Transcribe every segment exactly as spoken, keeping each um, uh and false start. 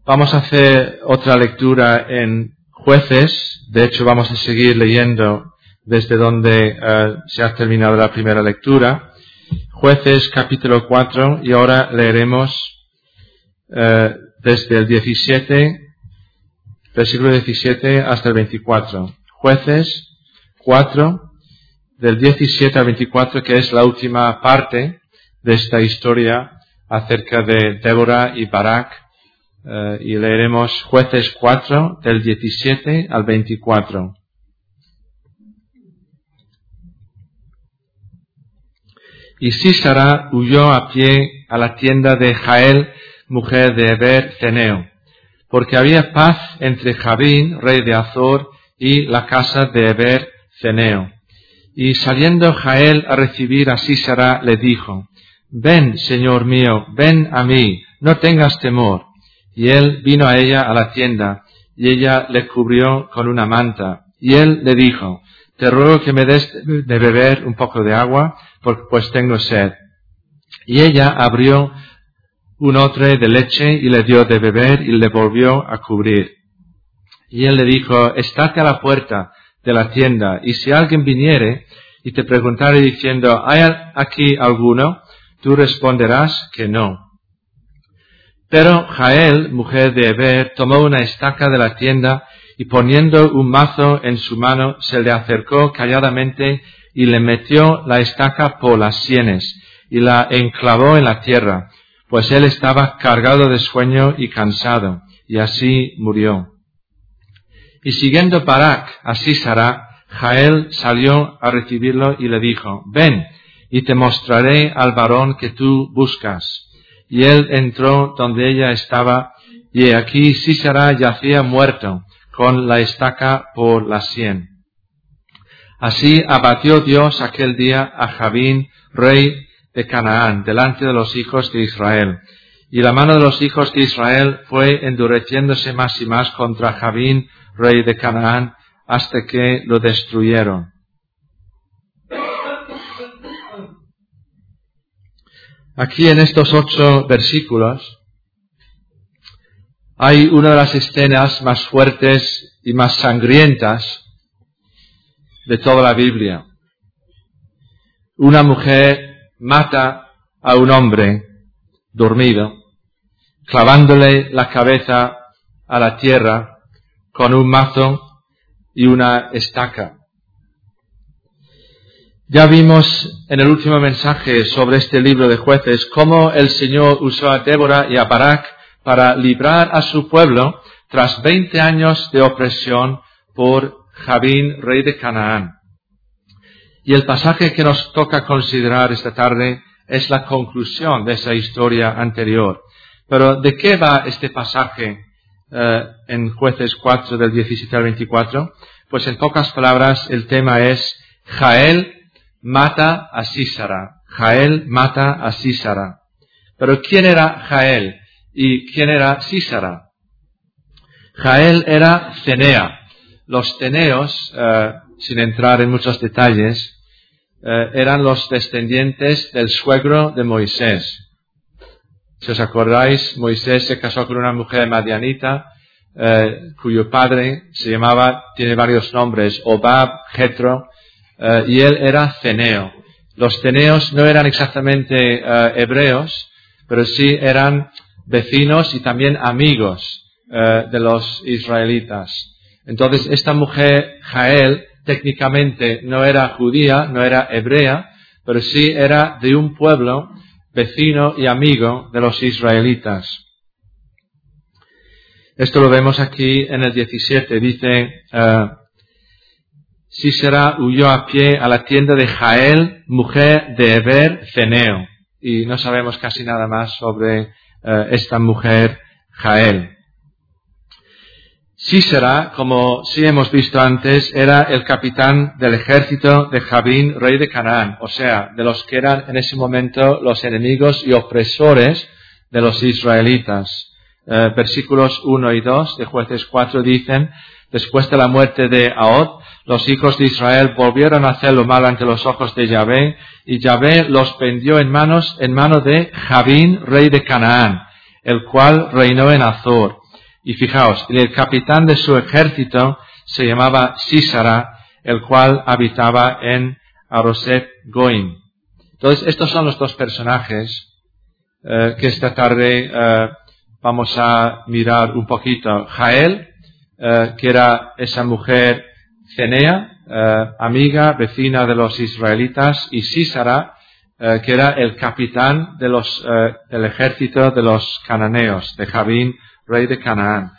Vamos a hacer otra lectura en Jueces. De hecho, vamos a seguir leyendo desde donde uh, se ha terminado la primera lectura. Jueces capítulo cuatro, y ahora leeremos uh, desde el diecisiete, versículo diecisiete hasta el veinticuatro. Jueces cuatro, del diecisiete al veinticuatro, que es la última parte de esta historia acerca de Débora y Barak. Uh, y leeremos Jueces cuatro, del diecisiete al veinticuatro. Y Sísara huyó a pie a la tienda de Jael, mujer de Heber ceneo, porque había paz entre Jabín, rey de Azor, y la casa de Heber ceneo. Y saliendo Jael a recibir a Sísara, le dijo: Ven, señor mío, ven a mí, no tengas temor. Y él vino a ella a la tienda, y ella le cubrió con una manta. Y él le dijo: Te ruego que me des de beber un poco de agua, pues tengo sed. Y ella abrió un odre de leche y le dio de beber y le volvió a cubrir. Y él le dijo: Estate a la puerta de la tienda, y si alguien viniere y te preguntare diciendo: ¿Hay aquí alguno? Tú responderás que no. Pero Jael, mujer de Heber, tomó una estaca de la tienda y poniendo un mazo en su mano, se le acercó calladamente y le metió la estaca por las sienes y la enclavó en la tierra, pues él estaba cargado de sueño y cansado, y así murió. Y siguiendo Barak a Sísara, Jael salió a recibirlo y le dijo: Ven, y te mostraré al varón que tú buscas. Y él entró donde ella estaba, y aquí Sísara yacía muerto, con la estaca por la sien. Así abatió Dios aquel día a Jabín, rey de Canaán, delante de los hijos de Israel. Y la mano de los hijos de Israel fue endureciéndose más y más contra Jabín, rey de Canaán, hasta que lo destruyeron. Aquí en estos ocho versículos hay una de las escenas más fuertes y más sangrientas de toda la Biblia. Una mujer mata a un hombre dormido, clavándole la cabeza a la tierra con un mazo y una estaca. Ya vimos en el último mensaje sobre este libro de Jueces cómo el Señor usó a Débora y a Barak para librar a su pueblo tras veinte años de opresión por Jabín, rey de Canaán. Y el pasaje que nos toca considerar esta tarde es la conclusión de esa historia anterior. Pero ¿de qué va este pasaje eh, en Jueces cuatro del diecisiete al veinticuatro? Pues en pocas palabras el tema es Jael mata a Sísara. Jael mata a Sísara. Pero ¿quién era Jael y quién era Sísara? Jael era cenea. Los ceneos, eh, sin entrar en muchos detalles, eh, eran los descendientes del suegro de Moisés. Si os acordáis, Moisés se casó con una mujer madianita, eh, cuyo padre se llamaba, tiene varios nombres, Obab, Jetro, Uh, y él era ceneo. Los ceneos no eran exactamente uh, hebreos, pero sí eran vecinos y también amigos uh, de los israelitas. Entonces, esta mujer, Jael, técnicamente no era judía, no era hebrea, pero sí era de un pueblo vecino y amigo de los israelitas. Esto lo vemos aquí en el diecisiete, dice... Uh, Sísara huyó a pie a la tienda de Jael, mujer de Heber ceneo. Y no sabemos casi nada más sobre uh, esta mujer, Jael. Sísara, como sí hemos visto antes, era el capitán del ejército de Jabín, rey de Canaán. O sea, de los que eran en ese momento los enemigos y opresores de los israelitas. Uh, versículos uno y dos de Jueces cuatro dicen: Después de la muerte de Ahod, los hijos de Israel volvieron a hacer lo malo ante los ojos de Yahvé, y Yahvé los vendió en manos, en mano de Jabín, rey de Canaán, el cual reinó en Azor. Y fijaos, el capitán de su ejército se llamaba Sísara, el cual habitaba en Aroset Goim. Entonces, estos son los dos personajes eh, que esta tarde eh, vamos a mirar un poquito. Jael, eh, que era esa mujer Cenea, eh, amiga, vecina de los israelitas, y Sísara, eh, que era el capitán de los, eh, del ejército de los cananeos, de Jabín, rey de Canaán.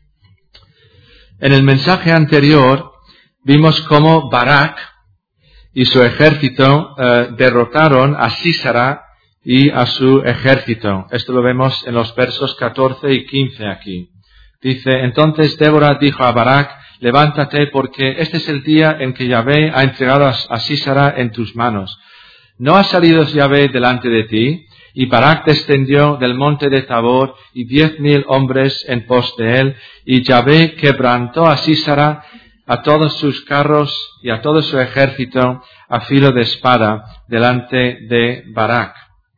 En el mensaje anterior vimos cómo Barak y su ejército eh, derrotaron a Sísara y a su ejército. Esto lo vemos en los versos catorce y quince aquí. Dice, entonces Débora dijo a Barak, levántate porque este es el día en que Yahvé ha entregado a Sísara en tus manos. ¿No ha salido Yahvé delante de ti? Y Barak descendió del monte de Tabor y diez mil hombres en pos de él, y Yahvé quebrantó a Sísara, a todos sus carros y a todo su ejército a filo de espada delante de Barak.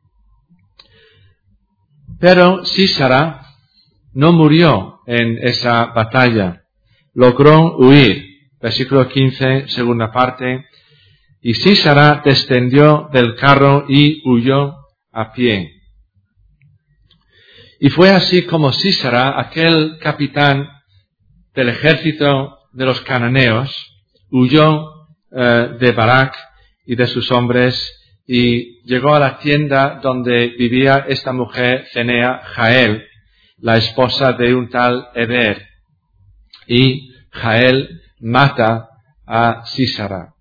Pero Sísara no murió en esa batalla, logró huir. Versículo quince, segunda parte. Y Sísara descendió del carro y huyó a pie. Y fue así como Sísara, aquel capitán del ejército de los cananeos, huyó eh, de Barak y de sus hombres y llegó a la tienda donde vivía esta mujer Cenea, Jael, la esposa de un tal Heber. Y Jael mata a Sísara.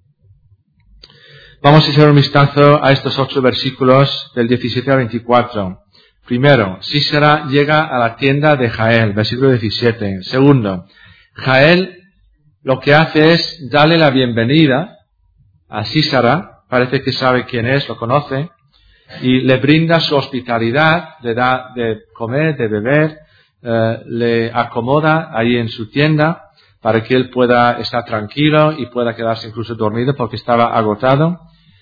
Vamos a echar un vistazo a estos ocho versículos del diecisiete al veinticuatro. Primero, Sísara llega a la tienda de Jael, versículo diecisiete. Segundo, Jael lo que hace es darle la bienvenida a Sísara, parece que sabe quién es, lo conoce, y le brinda su hospitalidad, le da de comer, de beber, eh, le acomoda ahí en su tienda para que él pueda estar tranquilo y pueda quedarse incluso dormido porque estaba agotado.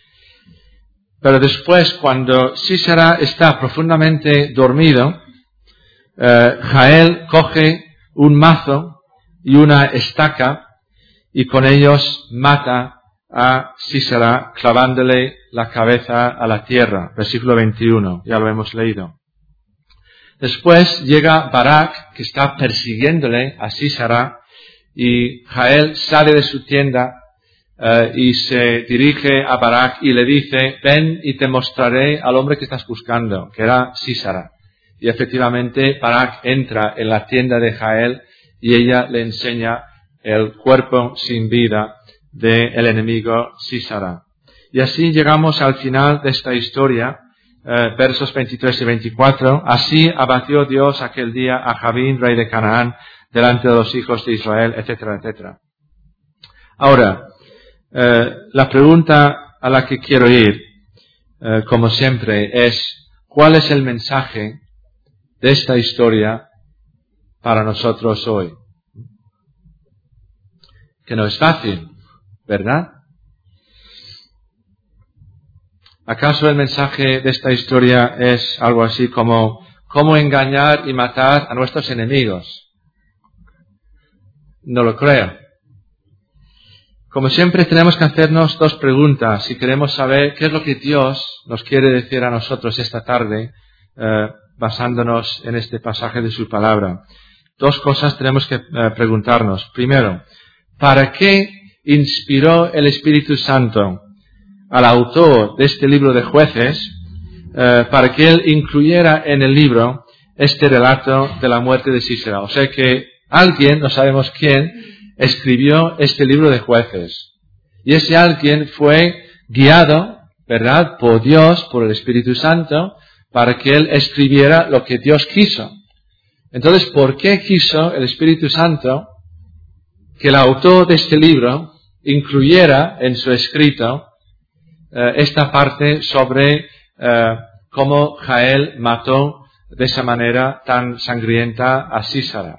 Pero después, cuando Sísara está profundamente dormido, eh, Jael coge un mazo y una estaca y con ellos mata a Sísara clavándole la cabeza a la tierra. Versículo veintiuno, ya lo hemos leído. Después llega Barak, que está persiguiéndole a Sísara, y Jael sale de su tienda uh, y se dirige a Barak y le dice, ven y te mostraré al hombre que estás buscando, que era Sísara. Y efectivamente Barak entra en la tienda de Jael y ella le enseña el cuerpo sin vida del enemigo Sísara. Y así llegamos al final de esta historia, eh, versos veintitrés y veinticuatro. Así abatió Dios aquel día a Jabín, rey de Canaán, delante de los hijos de Israel, etcétera, etcétera. Ahora, eh, la pregunta a la que quiero ir, eh, como siempre, es ¿cuál es el mensaje de esta historia para nosotros hoy? Que no es fácil, ¿verdad? ¿Acaso el mensaje de esta historia es algo así como cómo engañar y matar a nuestros enemigos? No lo creo. Como siempre tenemos que hacernos dos preguntas si queremos saber qué es lo que Dios nos quiere decir a nosotros esta tarde, eh, basándonos en este pasaje de su palabra. Dos cosas tenemos que eh, preguntarnos. Primero, ¿para qué inspiró el Espíritu Santo al autor de este libro de Jueces eh, para que él incluyera en el libro este relato de la muerte de Sísara? O sea que alguien, no sabemos quién, escribió este libro de Jueces. Y ese alguien fue guiado, ¿verdad?, por Dios, por el Espíritu Santo, para que él escribiera lo que Dios quiso. Entonces, ¿por qué quiso el Espíritu Santo que el autor de este libro incluyera en su escrito eh, esta parte sobre eh, cómo Jael mató de esa manera tan sangrienta a Sísara?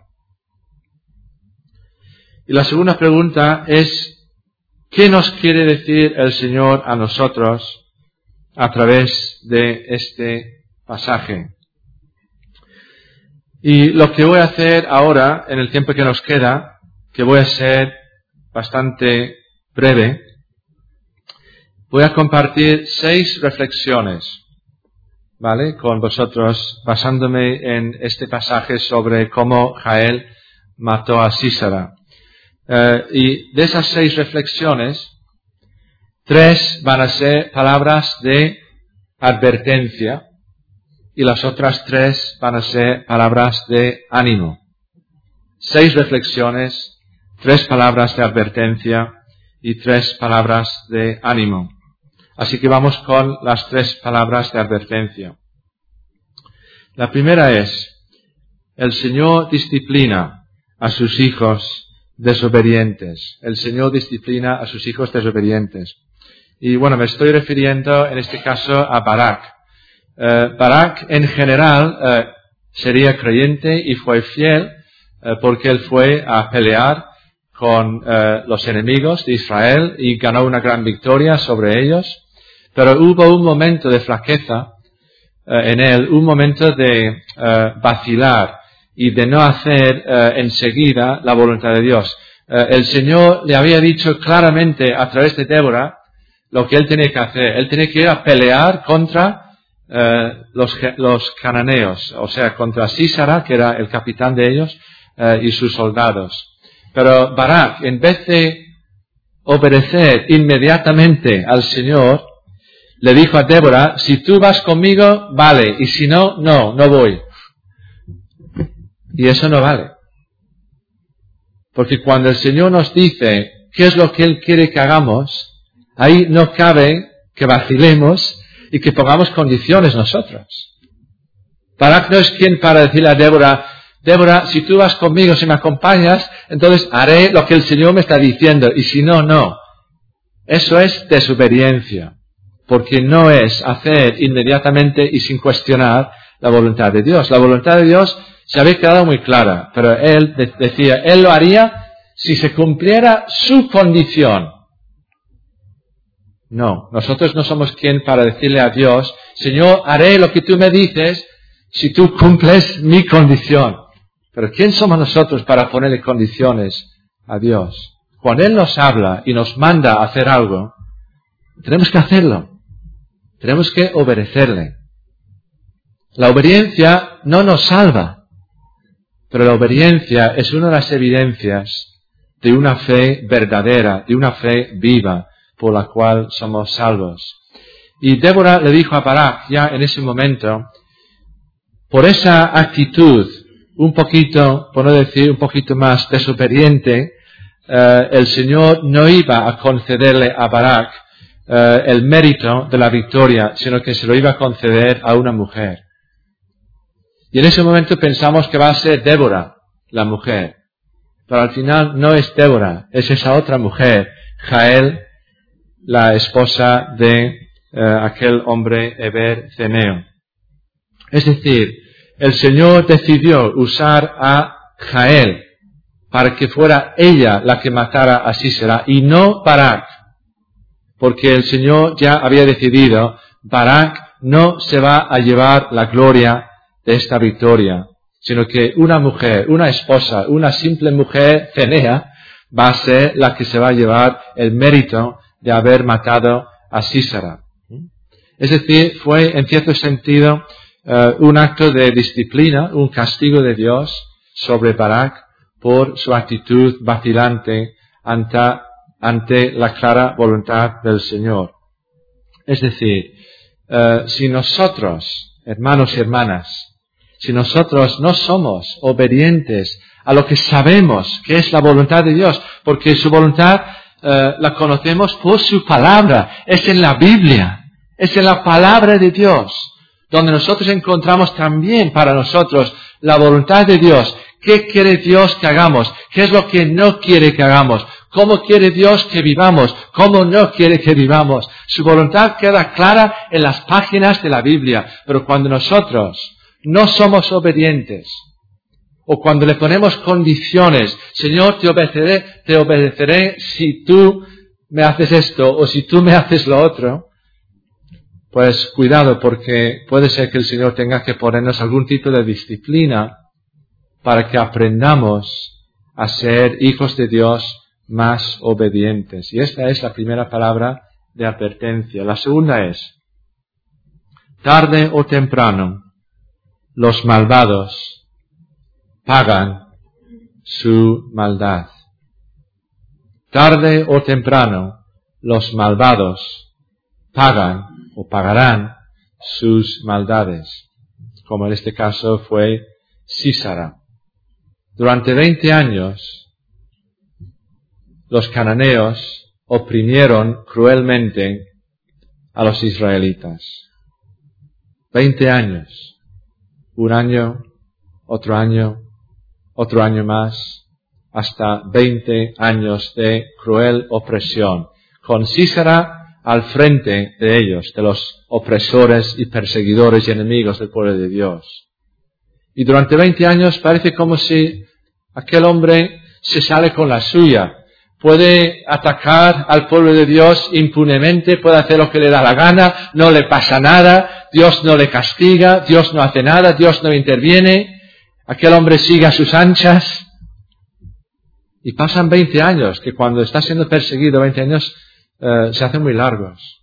Y la segunda pregunta es, ¿qué nos quiere decir el Señor a nosotros a través de este pasaje? Y lo que voy a hacer ahora, en el tiempo que nos queda, que voy a ser bastante breve, voy a compartir seis reflexiones, ¿vale?, con vosotros, basándome en este pasaje sobre cómo Jael mató a Sísara. Uh, y de esas seis reflexiones, tres van a ser palabras de advertencia y las otras tres van a ser palabras de ánimo. Seis reflexiones, tres palabras de advertencia y tres palabras de ánimo. Así que vamos con las tres palabras de advertencia. La primera es: el Señor disciplina a sus hijos desobedientes. El Señor disciplina a sus hijos desobedientes. Y bueno, me estoy refiriendo en este caso a Barak. Uh, Barak en general uh, sería creyente y fue fiel uh, porque él fue a pelear con uh, los enemigos de Israel y ganó una gran victoria sobre ellos. Pero hubo un momento de flaqueza uh, en él, un momento de uh, vacilar y de no hacer uh, enseguida la voluntad de Dios. Uh, el Señor le había dicho claramente a través de Débora lo que él tenía que hacer. Él tenía que ir a pelear contra uh, los, los cananeos, o sea, contra Sísara, que era el capitán de ellos, uh, y sus soldados. Pero Barak, en vez de obedecer inmediatamente al Señor, le dijo a Débora: si tú vas conmigo, vale, y si no, no, no voy. Y eso no vale. Porque cuando el Señor nos dice qué es lo que Él quiere que hagamos, ahí no cabe que vacilemos y que pongamos condiciones nosotros. Barak no es quien para decirle a Débora: Débora, si tú vas conmigo, si me acompañas, entonces haré lo que el Señor me está diciendo, y si no, no. Eso es desobediencia, porque no es hacer inmediatamente y sin cuestionar la voluntad de Dios. La voluntad de Dios se había quedado muy clara, pero él de- decía, él lo haría si se cumpliera su condición. No, nosotros no somos quien para decirle a Dios: Señor, haré lo que tú me dices si tú cumples mi condición. Pero ¿quién somos nosotros para ponerle condiciones a Dios? Cuando Él nos habla y nos manda a hacer algo, tenemos que hacerlo. Tenemos que obedecerle. La obediencia no nos salva, pero la obediencia es una de las evidencias de una fe verdadera, de una fe viva, por la cual somos salvos. Y Débora le dijo a Barak, ya en ese momento, por esa actitud, un poquito, por no decir un poquito más desobediente, eh, el Señor no iba a concederle a Barak eh, el mérito de la victoria, sino que se lo iba a conceder a una mujer. Y en ese momento pensamos que va a ser Débora, la mujer. Pero al final no es Débora, es esa otra mujer, Jael, la esposa de eh, aquel hombre Heber Ceneo. Es decir, el Señor decidió usar a Jael para que fuera ella la que matara a Sísara y no Barak, porque el Señor ya había decidido, Barak no se va a llevar la gloria de esta victoria, sino que una mujer, una esposa, una simple mujer cenea, va a ser la que se va a llevar el mérito de haber matado a Sísara. Es decir, fue en cierto sentido uh, un acto de disciplina, un castigo de Dios sobre Barak por su actitud vacilante ante, ante la clara voluntad del Señor. Es decir, uh, si nosotros, hermanos y hermanas, si nosotros no somos obedientes a lo que sabemos que es la voluntad de Dios, porque su voluntad uh, la conocemos por su palabra, es en la Biblia, es en la palabra de Dios, donde nosotros encontramos también para nosotros la voluntad de Dios. ¿Qué quiere Dios que hagamos? ¿Qué es lo que no quiere que hagamos? ¿Cómo quiere Dios que vivamos? ¿Cómo no quiere que vivamos? Su voluntad queda clara en las páginas de la Biblia, pero cuando nosotros no somos obedientes, o cuando le ponemos condiciones, Señor, te obedeceré, te obedeceré si tú me haces esto, o si tú me haces lo otro, pues cuidado, porque puede ser que el Señor tenga que ponernos algún tipo de disciplina para que aprendamos a ser hijos de Dios más obedientes. Y esta es la primera palabra de advertencia. La segunda es, tarde o temprano, los malvados pagan su maldad. Tarde o temprano, los malvados pagan o pagarán sus maldades, como en este caso fue Sísara. Durante veinte años, los cananeos oprimieron cruelmente a los israelitas. Veinte años. Un año, otro año, otro año más, hasta veinte años de cruel opresión, con Sísara al frente de ellos, de los opresores y perseguidores y enemigos del pueblo de Dios. Y durante veinte años parece como si aquel hombre se sale con la suya. Puede atacar al pueblo de Dios impunemente, puede hacer lo que le da la gana, no le pasa nada, Dios no le castiga, Dios no hace nada, Dios no interviene, aquel hombre sigue a sus anchas. Y pasan veinte años, que cuando está siendo perseguido, veinte años eh, se hacen muy largos.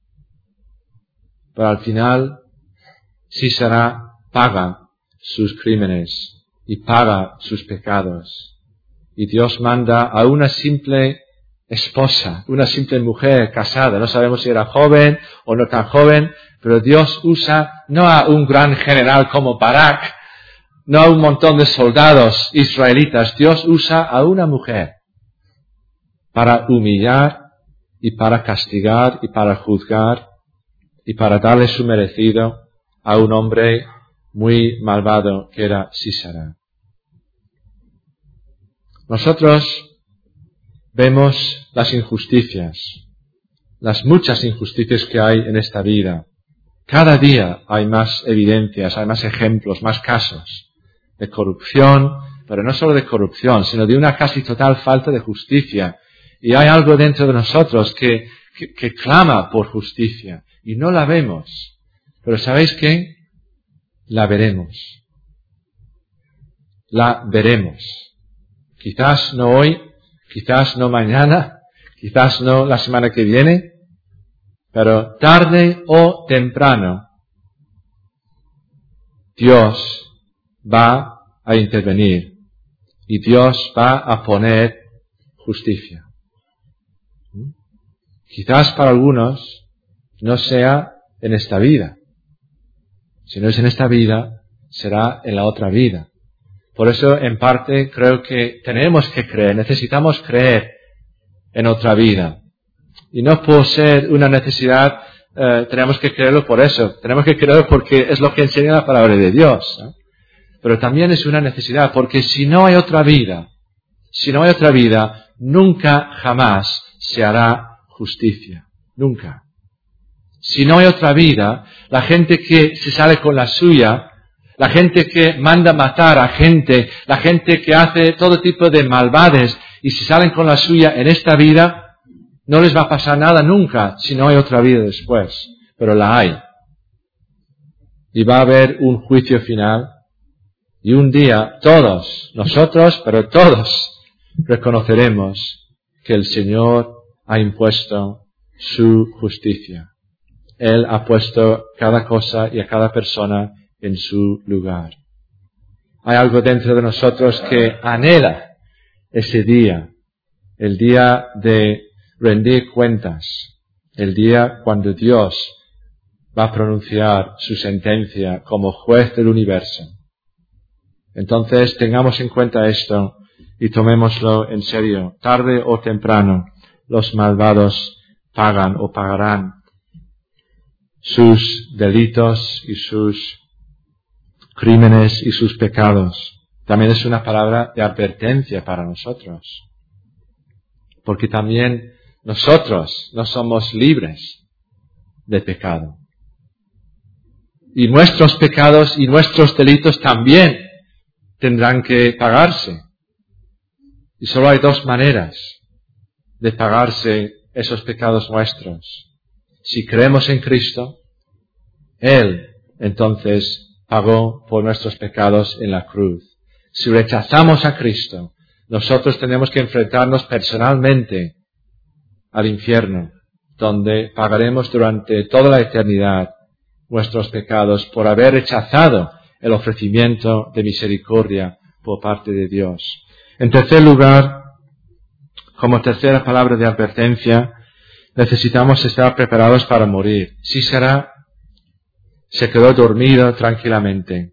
Pero al final, Sísara paga sus crímenes y paga sus pecados. Y Dios manda a una simple esposa, una simple mujer casada, no sabemos si era joven o no tan joven, pero Dios usa no a un gran general como Barak, no a un montón de soldados israelitas, Dios usa a una mujer para humillar y para castigar y para juzgar y para darle su merecido a un hombre muy malvado que era Sísara. Nosotros vemos las injusticias, las muchas injusticias que hay en esta vida. Cada día hay más evidencias, hay más ejemplos, más casos de corrupción, pero no solo de corrupción, sino de una casi total falta de justicia. Y hay algo dentro de nosotros que, que, que clama por justicia y no la vemos. Pero ¿sabéis qué? La veremos. La veremos. Quizás no hoy, quizás no mañana, quizás no la semana que viene, pero tarde o temprano Dios va a intervenir y Dios va a poner justicia. Quizás para algunos no sea en esta vida. Si no es en esta vida, será en la otra vida. Por eso, en parte, creo que tenemos que creer, necesitamos creer en otra vida. Y no por ser una necesidad, eh, tenemos que creerlo por eso. Tenemos que creerlo porque es lo que enseña la palabra de Dios, ¿eh? Pero también es una necesidad, porque si no hay otra vida, si no hay otra vida, nunca jamás se hará justicia. Nunca. Si no hay otra vida, la gente que se sale con la suya, la gente que manda matar a gente, la gente que hace todo tipo de maldades y se salen con la suya en esta vida, no les va a pasar nada nunca si no hay otra vida después. Pero la hay. Y va a haber un juicio final. Y un día todos, nosotros, pero todos, reconoceremos que el Señor ha impuesto su justicia. Él ha puesto cada cosa y a cada persona en su lugar. Hay algo dentro de nosotros que anhela ese día, el día de rendir cuentas, el día cuando Dios va a pronunciar su sentencia como juez del universo. Entonces tengamos en cuenta esto y tomémoslo en serio. Tarde o temprano los malvados pagan o pagarán sus delitos y sus crímenes y sus pecados. También es una palabra de advertencia para nosotros. Porque también nosotros no somos libres de pecado. Y nuestros pecados y nuestros delitos también tendrán que pagarse. Y solo hay dos maneras de pagarse esos pecados nuestros. Si creemos en Cristo, Él entonces pagó por nuestros pecados en la cruz. si rechazamos a Cristo, nosotros tenemos que enfrentarnos personalmente al infierno, donde pagaremos durante toda la eternidad nuestros pecados por haber rechazado el ofrecimiento de misericordia por parte de Dios. En tercer lugar, como tercera palabra de advertencia, necesitamos estar preparados para morir. Sísara se quedó dormido tranquilamente.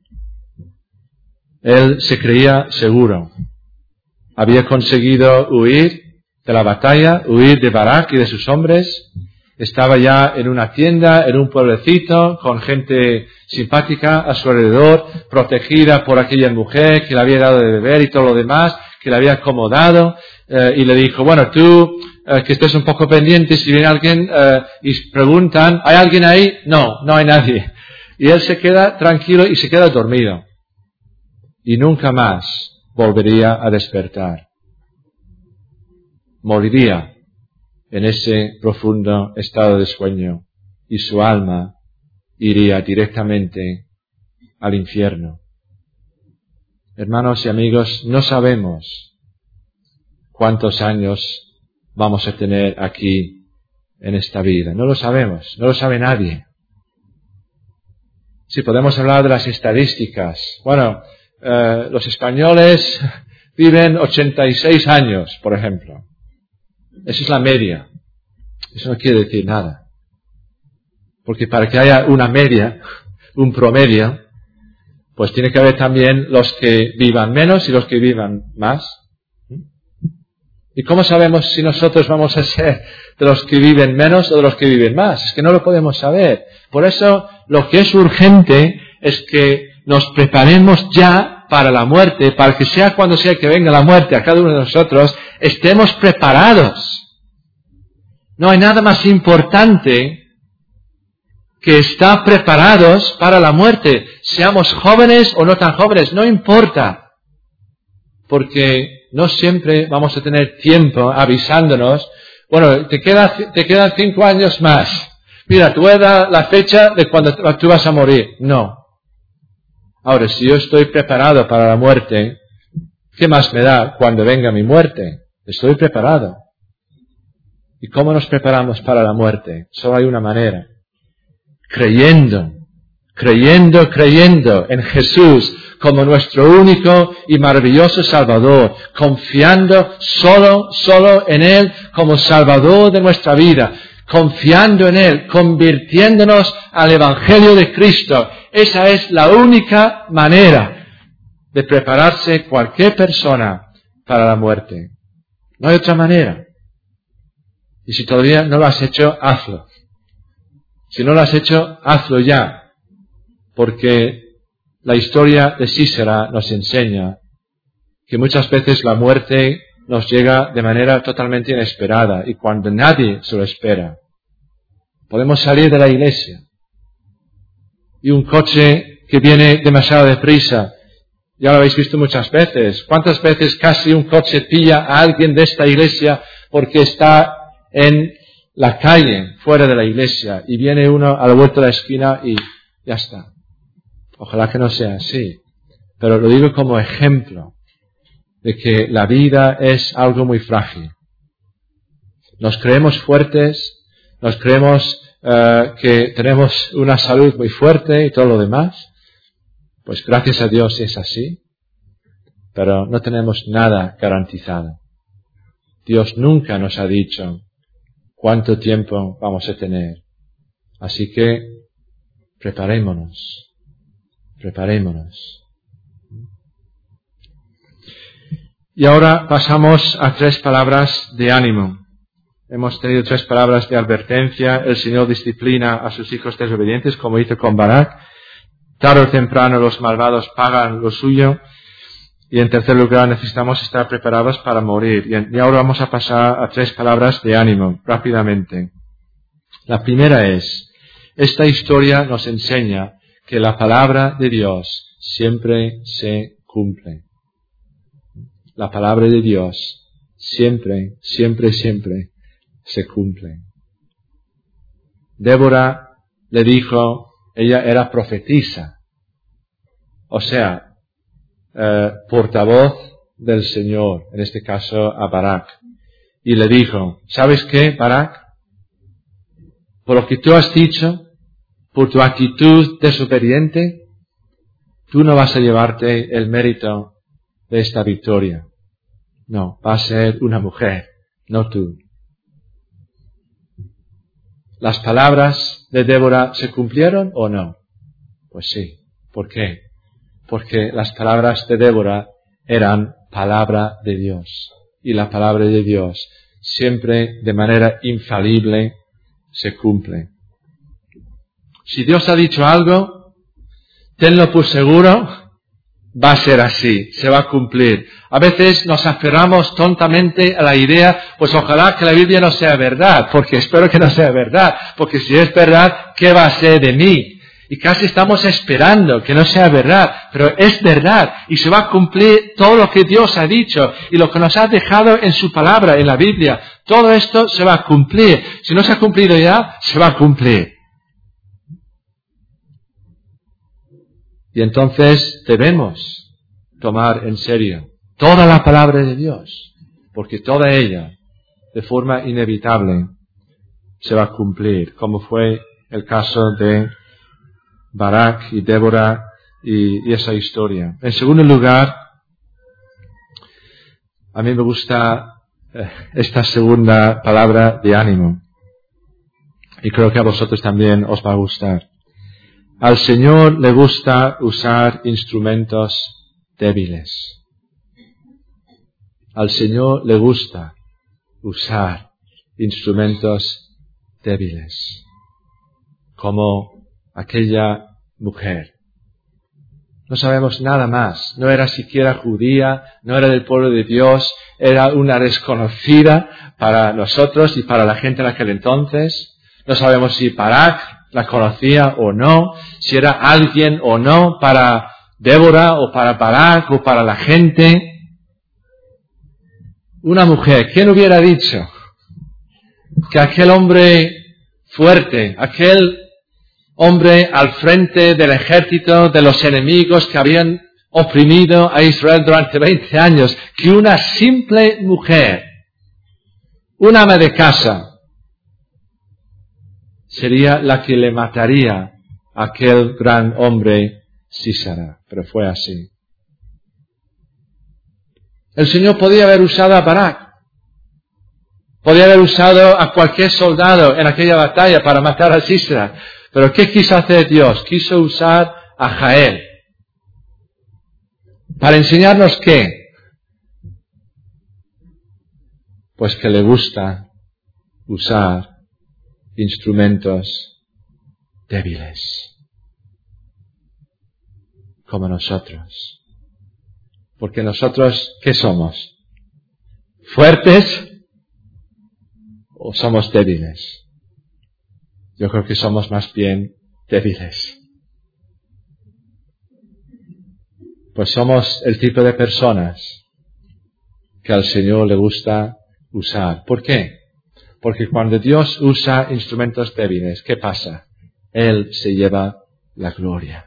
Él se creía seguro. Había conseguido huir de la batalla, huir de Barak y de sus hombres. Estaba ya en una tienda, en un pueblecito, con gente simpática a su alrededor, protegida por aquella mujer que le había dado de beber y todo lo demás, que le había acomodado, eh, y le dijo, bueno, tú, eh, que estés un poco pendiente, si viene alguien eh, y preguntan, ¿hay alguien ahí? No, no hay nadie. Y él se queda tranquilo y se queda dormido. Y nunca más volvería a despertar. Moriría en ese profundo estado de sueño y su alma iría directamente al infierno. Hermanos y amigos, no sabemos cuántos años vamos a tener aquí en esta vida. No lo sabemos, no lo sabe nadie. Si podemos hablar de las estadísticas, bueno, eh, los españoles viven ochenta y seis años, por ejemplo. Esa es la media. Eso no quiere decir nada. Porque para que haya una media, un promedio, pues tiene que haber también los que vivan menos y los que vivan más. ¿Y cómo sabemos si nosotros vamos a ser de los que viven menos o de los que viven más? Es que no lo podemos saber. Por eso lo que es urgente es que nos preparemos ya para la muerte, para que sea cuando sea que venga la muerte a cada uno de nosotros, estemos preparados. No hay nada más importante que estar preparados para la muerte. Seamos jóvenes o no tan jóvenes, no importa. Porque no siempre vamos a tener tiempo avisándonos, bueno, te, queda, te quedan cinco años más. Mira, tú voy a dar la fecha de cuando tú vas a morir. No. Ahora, si yo estoy preparado para la muerte, ¿qué más me da cuando venga mi muerte? Estoy preparado. ¿Y cómo nos preparamos para la muerte? Solo hay una manera. Creyendo, creyendo, creyendo en Jesús como nuestro único y maravilloso Salvador, confiando solo, solo en Él como Salvador de nuestra vida, confiando en Él, convirtiéndonos al Evangelio de Cristo. Esa es la única manera de prepararse cualquier persona para la muerte. No hay otra manera. Y si todavía no lo has hecho, hazlo. Si no lo has hecho, hazlo ya. Porque la historia de Sísara nos enseña que muchas veces la muerte nos llega de manera totalmente inesperada y cuando nadie se lo espera. Podemos salir de la iglesia y un coche que viene demasiado deprisa, ya lo habéis visto muchas veces. ¿Cuántas veces casi un coche pilla a alguien de esta iglesia porque está en la calle, fuera de la iglesia, y viene uno a la vuelta de la esquina y ya está? Ojalá que no sea así, pero lo digo como ejemplo de que la vida es algo muy frágil. Nos creemos fuertes, nos creemos uh, que tenemos una salud muy fuerte y todo lo demás. Pues gracias a Dios es así, pero no tenemos nada garantizado. Dios nunca nos ha dicho cuánto tiempo vamos a tener. Así que preparémonos. Preparémonos. Y ahora pasamos a tres palabras de ánimo. Hemos tenido tres palabras de advertencia. El Señor disciplina a sus hijos desobedientes, como hizo con Barak. Tarde o temprano los malvados pagan lo suyo. Y en tercer lugar, necesitamos estar preparados para morir. Y ahora vamos a pasar a tres palabras de ánimo, rápidamente. La primera es, esta historia nos enseña que la palabra de Dios siempre se cumple. La palabra de Dios siempre, siempre, siempre se cumple. Débora le dijo, ella era profetisa. O sea, eh, portavoz del Señor, en este caso a Barak, y le dijo, ¿sabes qué, Barak? Por lo que tú has dicho, por tu actitud desobediente, tú no vas a llevarte el mérito de esta victoria. No, va a ser una mujer, no tú. ¿Las palabras de Débora se cumplieron o no? Pues sí. ¿Por qué? Porque las palabras de Débora eran palabra de Dios. Y la palabra de Dios siempre de manera infalible se cumple. Si Dios ha dicho algo, tenlo por seguro, va a ser así, se va a cumplir. A veces nos aferramos tontamente a la idea, pues ojalá que la Biblia no sea verdad, porque espero que no sea verdad, porque si es verdad, ¿qué va a ser de mí? Y casi estamos esperando que no sea verdad, pero es verdad y se va a cumplir todo lo que Dios ha dicho y lo que nos ha dejado en su palabra, en la Biblia. Todo esto se va a cumplir. Si no se ha cumplido ya, se va a cumplir. Y entonces debemos tomar en serio toda la palabra de Dios, porque toda ella, de forma inevitable, se va a cumplir, como fue el caso de Barak y Débora y, y esa historia. En segundo lugar, a mí me gusta eh, esta segunda palabra de ánimo, y creo que a vosotros también os va a gustar. Al Señor le gusta usar instrumentos débiles. Al Señor le gusta usar instrumentos débiles, como aquella mujer. No sabemos nada más. No era siquiera judía, no era del pueblo de Dios, era una desconocida para nosotros y para la gente en aquel entonces. No sabemos si Barak la conocía o no, si era alguien o no para Débora o para Barak o para la gente. Una mujer, ¿quién hubiera dicho que aquel hombre fuerte, aquel hombre al frente del ejército de los enemigos que habían oprimido a Israel durante veinte años, que una simple mujer, una ama de casa, sería la que le mataría a aquel gran hombre Sísara? Pero fue así. El Señor podía haber usado a Barak, podía haber usado a cualquier soldado en aquella batalla para matar a Sísara. Pero ¿qué quiso hacer Dios? Quiso usar a Jael. ¿Para enseñarnos qué? Pues que le gusta usar instrumentos débiles, como nosotros. Porque nosotros, ¿qué somos? ¿Fuertes o somos débiles? Yo creo que somos más bien débiles. Pues somos el tipo de personas que al Señor le gusta usar. ¿Por qué? Porque cuando Dios usa instrumentos débiles, ¿qué pasa? Él se lleva la gloria.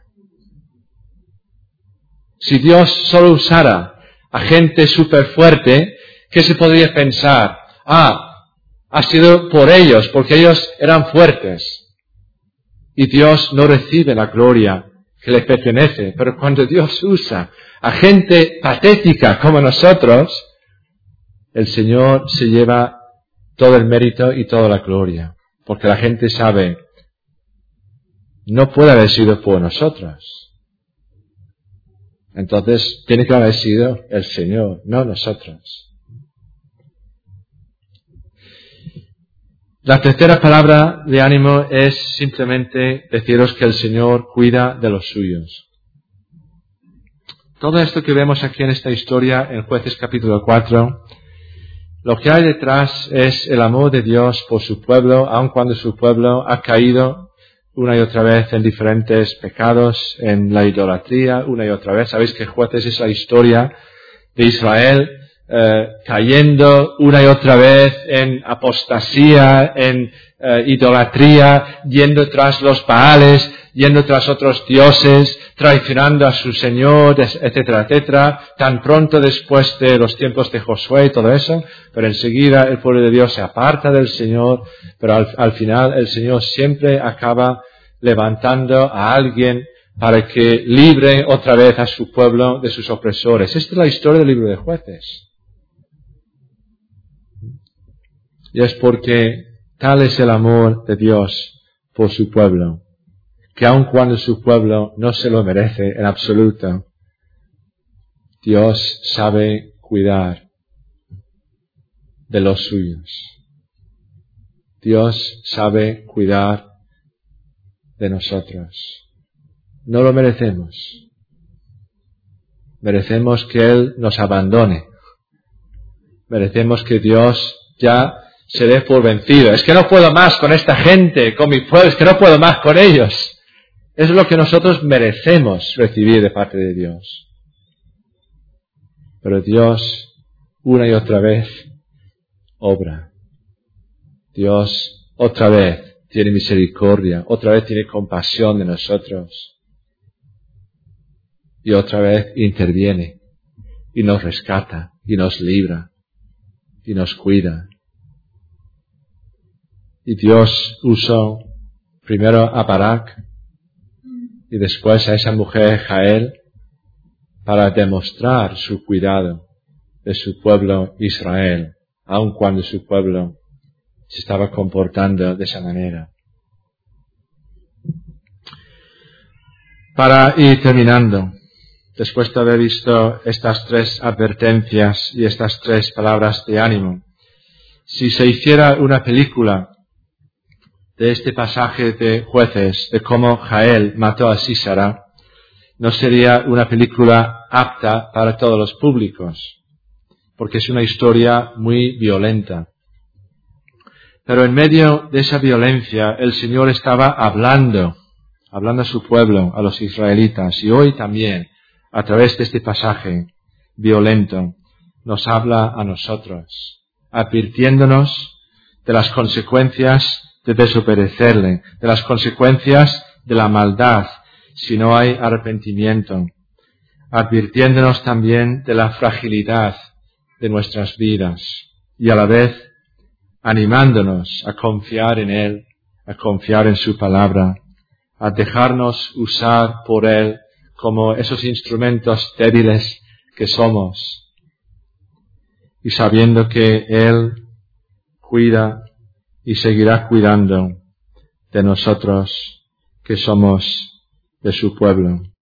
Si Dios solo usara a gente súper fuerte, ¿qué se podría pensar? Ah, ha sido por ellos, porque ellos eran fuertes. Y Dios no recibe la gloria que le pertenece. Pero cuando Dios usa a gente patética como nosotros, el Señor se lleva todo el mérito y toda la gloria. Porque la gente sabe, no puede haber sido por nosotros. Entonces, tiene que haber sido el Señor, no nosotros. La tercera palabra de ánimo es simplemente deciros que el Señor cuida de los suyos. Todo esto que vemos aquí en esta historia, en Jueces capítulo cuatro, lo que hay detrás es el amor de Dios por su pueblo, aun cuando su pueblo ha caído una y otra vez en diferentes pecados, en la idolatría, una y otra vez. Sabéis que Jueces es la historia de Israel eh, cayendo una y otra vez en apostasía, en eh, idolatría, yendo tras los Baales, yendo tras otros dioses, traicionando a su Señor, etcétera, etcétera, tan pronto después de los tiempos de Josué y todo eso, pero enseguida el pueblo de Dios se aparta del Señor, pero al, al final el Señor siempre acaba levantando a alguien para que libre otra vez a su pueblo de sus opresores. Esta es la historia del libro de Jueces. Y es porque tal es el amor de Dios por su pueblo, que aun cuando su pueblo no se lo merece en absoluto, Dios sabe cuidar de los suyos. Dios sabe cuidar de nosotros. No lo merecemos. Merecemos que Él nos abandone. Merecemos que Dios ya se dé por vencido. Es que no puedo más con esta gente, con mi pueblo, es que no puedo más con ellos. Es lo que nosotros merecemos recibir de parte de Dios. Pero Dios, una y otra vez, obra. Dios, otra vez, tiene misericordia, otra vez tiene compasión de nosotros. Y otra vez interviene, y nos rescata, y nos libra, y nos cuida. Y Dios usó primero a Barak, y después a esa mujer Jael, para demostrar su cuidado de su pueblo Israel, aun cuando su pueblo se estaba comportando de esa manera. Para ir terminando, después de haber visto estas tres advertencias y estas tres palabras de ánimo, si se hiciera una película de este pasaje de Jueces, de cómo Jael mató a Sísara, no sería una película apta para todos los públicos, porque es una historia muy violenta. Pero en medio de esa violencia, el Señor estaba hablando, hablando a su pueblo, a los israelitas, y hoy también, a través de este pasaje violento, nos habla a nosotros, advirtiéndonos de las consecuencias de desobedecerle, de las consecuencias de la maldad, si no hay arrepentimiento, advirtiéndonos también de la fragilidad de nuestras vidas y a la vez animándonos a confiar en Él, a confiar en su palabra, a dejarnos usar por Él como esos instrumentos débiles que somos y sabiendo que Él cuida y seguirá cuidando de nosotros que somos de su pueblo.